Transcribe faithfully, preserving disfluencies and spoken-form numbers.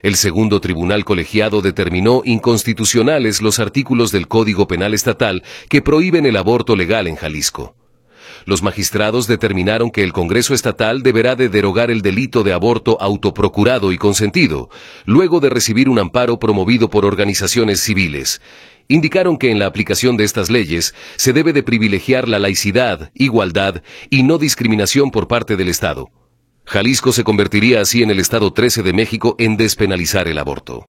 El segundo tribunal colegiado determinó inconstitucionales los artículos del Código Penal Estatal que prohíben el aborto legal en Jalisco. Los magistrados determinaron que el Congreso Estatal deberá de derogar el delito de aborto autoprocurado y consentido, luego de recibir un amparo promovido por organizaciones civiles. Indicaron que en la aplicación de estas leyes se debe de privilegiar la laicidad, igualdad y no discriminación por parte del Estado. Jalisco se convertiría así en el Estado trece de México en despenalizar el aborto.